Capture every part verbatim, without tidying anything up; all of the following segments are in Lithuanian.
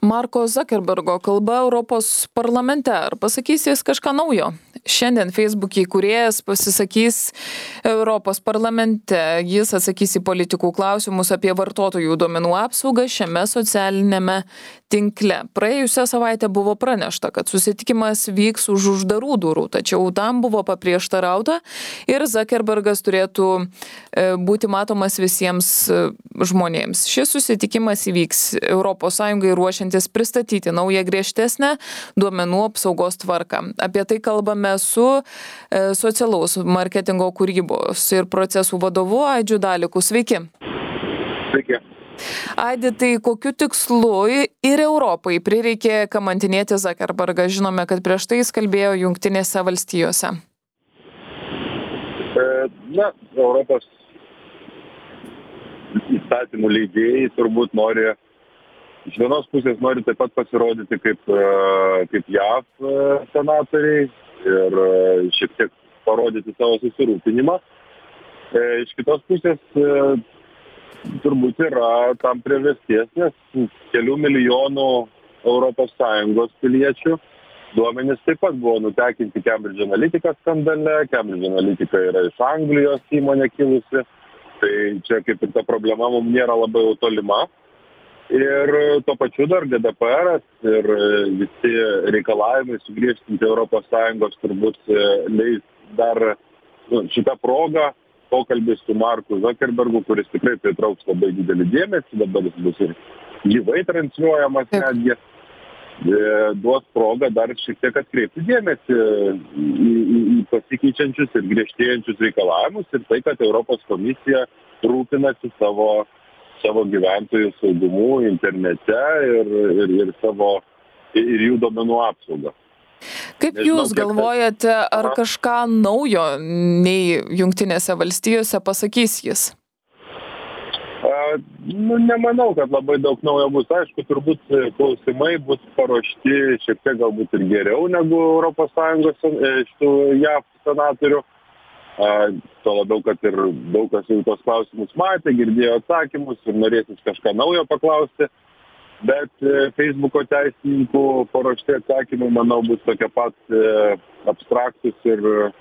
Marko Zuckerbergo kalba Europos parlamente. Ar pasakys jis kažką naujo? Šiandien Facebook'e įkūrėjas pasisakys Europos parlamente. Jis atsakys į politikų klausimus apie vartotojų duomenų apsaugą šiame socialinėme tinkle. Praėjusią savaitę buvo pranešta, kad susitikimas vyks už uždarų durų, tačiau tam buvo paprieštarauta ir Zuckerbergas turėtų būti matomas visiems žmonėms. Šis susitikimas įvyks Europos Sąjungai ruošiantis pristatyti naują griežtesnę duomenų apsaugos tvarką. Apie tai kalbame su socialaus marketingo kūrybos ir procesų vadovu Aidžiu Daliku. Sveiki. Sveiki. Aidi, tai kokiu tikslu ir Europai prireikė kamantinėti Zuckerbergą? Žinome, kad prieš tai jis kalbėjo Jungtinėse valstijose. Na, Europos įstatymų leidėjai turbūt nori, iš vienos pusės nori taip pat pasirodyti kaip, kaip J A V senatoriai ir šiek tiek parodyti savo susirūpinimą. Iš kitos pusės turbūt yra tam priežasties, nes kelių milijonų Europos Sąjungos piliečių duomenys taip pat buvo nutekinti Cambridge Analytica skandale. Cambridge Analytica yra iš Anglijos įmonė kilusi. Tai čia kaip ir ta problema mums nėra labai jau tolima. Ir tuo pačiu dar G D P R ir visi reikalavimai sugriežtinti Europos Sąjungos turbūt leis dar nu, šitą progą pokalbis su Marku Zuckerbergu, kuris tikrai pritrauks labai didelį dėmesį, dabar jis bus ir gyvai transliuojamas netgi, duos progą dar šiek tiek atkreipti dėmesį į, į, į pasikeičiančius ir griežtėjančius reikalavimus ir tai, kad Europos komisija rūpinasi savo, savo gyventojų saugumu internete ir, ir, ir, savo, ir jų duomenų apsaugą. Kaip Nežinau, jūs galvojate, ar aha. kažką naujo nei Jungtinėse valstijose pasakys jis? A, nu, nemanau, kad labai daug naujo bus. Aišku, turbūt klausimai bus paruošti šiek tiek galbūt ir geriau negu Europos Sąjungos šitų J A V senatorių. A, to labiau, kad ir daug kas jau tos klausimus matė, girdėjo atsakymus ir norėsis kažką naujo paklausti. Bet Facebooko teisininkų paruošti atsakymai, manau, bus tokie pat e, abstraktus ir,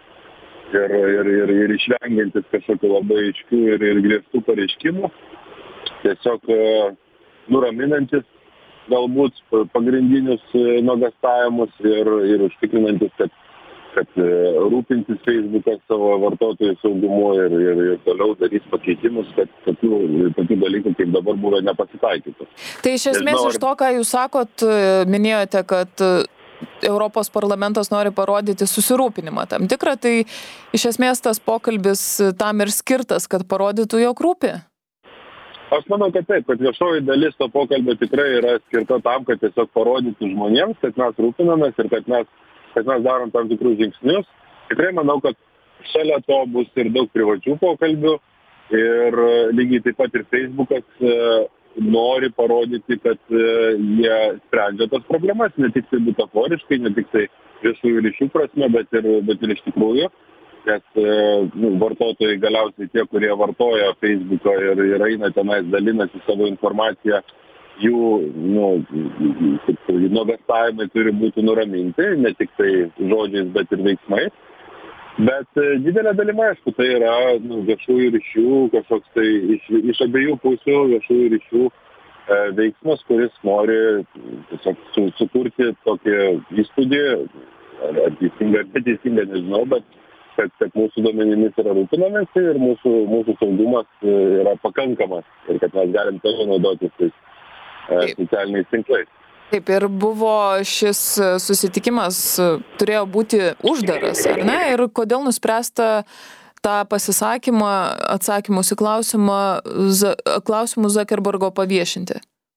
ir, ir, ir, ir išvengiantis kažkokių labai aiškių ir, ir griežtų pareiškimų. Tiesiog e, nuraminantis galbūt pagrindinius nuogąstavimus ir, ir užtikrinantis, kad, kad rūpintis Facebookas savo vartotojų saugumu ir, ir, ir toliau darys pakeitimus, kad tokių, tokių dalykų kaip dabar buvo nepasitaikytų. Tai iš esmės Nežinau, ar... iš to, ką jūs sakot, minėjote, kad Europos parlamentas nori parodyti susirūpinimą tam tikrą, tai iš esmės tas pokalbis tam ir skirtas, kad parodytų, jog rūpi? Aš manau, kad taip, kad viešoji dalis to pokalbio tikrai yra skirta tam, kad tiesiog parodytų žmonėms, kad mes rūpinamės ir kad mes kad mes darom tam tikrus žingsnius. Tikrai manau, kad šalia to bus ir daug privačių pokalbių ir lygiai taip pat ir Facebookas e, nori parodyti, kad e, jie sprendžia tas problemas, ne tik tai butaforiškai, ne tik tai viešųjų ryšių prasme, bet ir, bet ir iš tikrųjų, nes e, nu, vartotojai galiausiai tie, kurie vartoja Facebooką ir, ir eina tenais dalinasi savo informaciją, jų nu, nuogąstavimai turi būti nuraminti, ne tik tai žodžiais, bet ir veiksmais. Bet didelė dalimi, aišku, tai yra nu, viešųjų ryšių, kažkoks tai iš, iš abiejų pusių viešųjų ryšių e, veiksmas, kuris nori tiesiog su, sukurti tokį įspūdį, ar, ar teisinga, ar neteisinga, nežinau, bet kad, kad mūsų duomenimis yra rūpinamasi ir mūsų, mūsų saugumas yra pakankamas ir kad mes galim toliau naudotis tais socialiniais tinklais. Taip, ir buvo šis susitikimas, turėjo būti uždaras, ar ne? Ir kodėl nuspręsta tą pasisakymą, atsakymus į klausimą, klausimus Zuckerbergo paviešinti?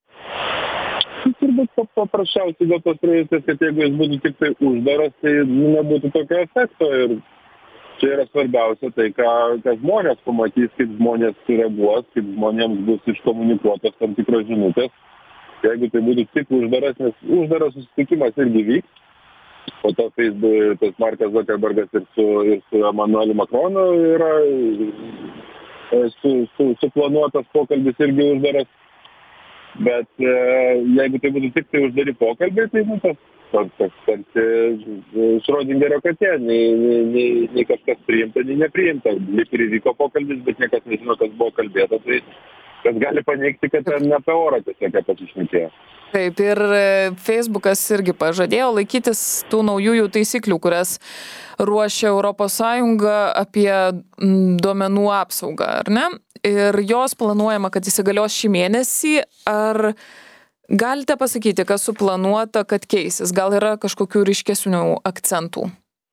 Turbūt paprasčiausiai dėl tos priežasties, kad jeigu jis būtų tik tai uždaras, tai nebūtų tokio efekto. Ir čia yra svarbiausia tai, ką, ką žmonės pamatys, kaip žmonės sureaguos, kaip žmonėms bus iškomunikuotos tam tikros žinutės. Jeigu tai būtų tik uždaras, nes uždaras susitikimas irgi vyks, po to Facebook, tas Markas Zuckerbergas ir su, ir su Emmanueliu Macronu yra su, su, suplanuotas pokalbis irgi uždaras. Bet e, jeigu tai būtų tik tai uždari pokalbiai, tai nu, tas tas tas tarsi Šrodingerio katė, nei, nei, nei, nei kažkas priimta, nei nepriimta. Lyg ir įvyko pokalbis, bet niekas nežino, kas buvo kalbėta, tai kas gali paneigti, kad ten apie orą tiesiog pasišnekėjo. Taip, ir Facebookas irgi pažadėjo laikytis tų naujųjų taisyklių, kurias ruošia Europos Sąjunga apie duomenų apsaugą, ar ne? Ir jos planuojama, kad įsigalios šį mėnesį. Ar galite pasakyti, kas suplanuota, kad keisis? Gal yra kažkokių ryškesnių akcentų?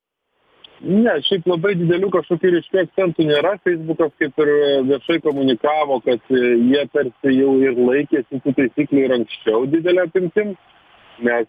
Ne, šiaip labai didelių kažkokių ryškių akcentų nėra. Facebookas kaip ir viešai komunikavo, kad jie tarsi jau ir laikėsi tų taisyklių ir anksčiau didelę apimtim, nes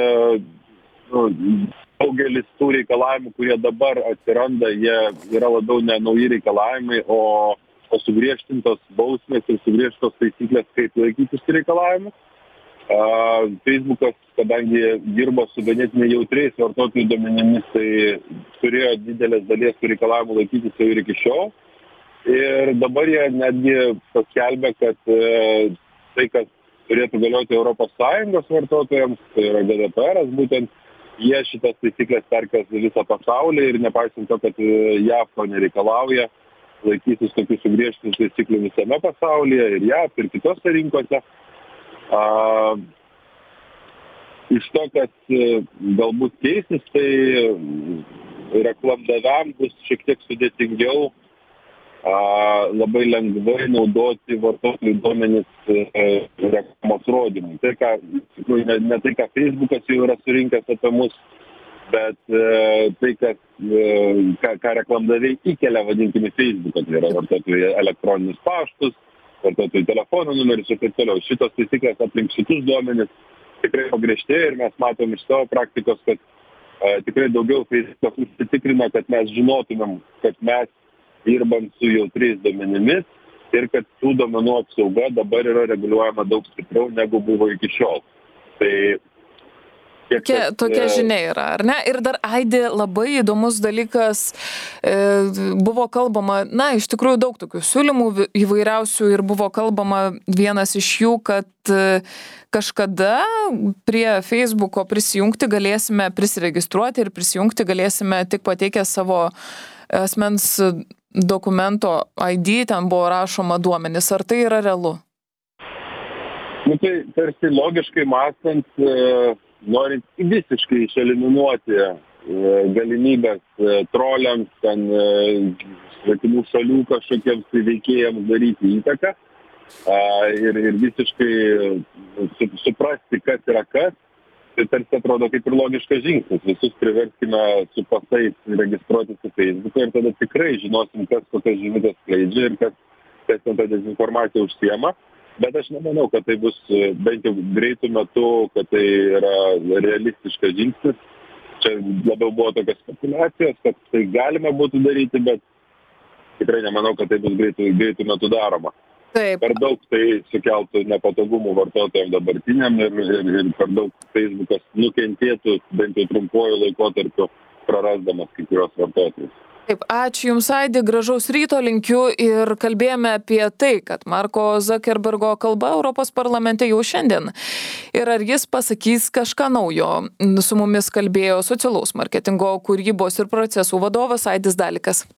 nu, daugelis tų reikalavimų, kurie dabar atsiranda, jie yra labiau ne nauji reikalavimai, o, o sugriežtintos bausmės ir sugriežtos taisyklės, kaip laikytis reikalavimų. Uh, Facebookas, kadangi dirbo su ganėtinai jautriais vartotojų duomenimis, tai turėjo didelės dalies tų reikalavimų laikytis jau ir iki šiol. Ir dabar jie netgi paskelbė, kad uh, tai, kas turėtų galioti Europos Sąjungos vartotojams, tai yra G D P R, būtent jie šitas taisyklės perkels visą pasaulį ir nepaisant to, kad J A V to nereikalauja, laikysis tokių sugriežtintų taisyklių visame pasaulyje ir J A V ir kitose rinkose. A, iš to, kad galbūt keisis, tai reklamdaviam bus šiek tiek sudėtingiau a, labai lengvai naudoti vartotojų duomenis reklamos rodymui. Tai, ką, ne, ne tai, ką Facebookas jau yra surinkęs apie mus, bet e, tai, kad, e, ką, ką reklamdaviai įkelia, vadinkime, Facebooką, tai yra vartotojų elektroninius paštus, vartotojų telefono numeris ir taip toliau. Šitos taisyklės aplink šitus duomenis tikrai pagriežtėjo ir mes matom iš savo praktikos, kad e, tikrai daugiau Facebookas užsitikrina, kad mes žinotumėm, kad mes dirbam su jautriais duomenimis ir kad tų duomenų apsauga dabar yra reguliuojama daug stipriau negu buvo iki šiol. Tai Tokia, tokia žinia yra, ar ne? Ir dar aidi labai įdomus dalykas, e, buvo kalbama, na, iš tikrųjų daug tokių siūlymų įvairiausių ir buvo kalbama vienas iš jų, kad e, kažkada prie Facebooko prisijungti galėsime prisiregistruoti ir prisijungti galėsime tik pateikę savo asmens dokumento I D, ten buvo rašoma duomenis. Ar tai yra realu? Nu, tai tarsi logiškai mąstant, e, norint visiškai išeliminuoti e, galimybės e, troliams, ten e, svetimų šalių kažkokiems veikėjams daryti įtaką a, ir, ir visiškai su, suprasti, kas yra kas, tai tarsi atrodo kaip ir logiškas žingsnis. Visus priverskime su pasais registruoti su Facebook'u ir tada tikrai žinosim, kas kokias žinutės skleidžia ir kas, kas ten tą dezinformaciją užsiema. Bet aš nemanau, kad tai bus bent jau greitų metų, kad tai yra realistiškas žingsnis. Čia labiau buvo tokios spekulacijos, kad tai galima būtų daryti, bet tikrai nemanau, kad tai bus greitų, greitų metų daroma. Taip. Per daug tai sukeltų nepatogumų vartotojams dabartiniam ir, ir, ir per daug Facebookas nukentėtų bent jau trumpuoju laikotarpiu prarasdamas kai kurios vartotojus. Taip, ačiū Jums, Aidi, gražaus ryto linkiu ir kalbėjome apie tai, kad Marko Zuckerbergo kalba Europos parlamente jau šiandien. Ir ar jis pasakys kažką naujo? Su mumis kalbėjo socialaus marketingo, kūrybos ir procesų vadovas Aidis Dalikas.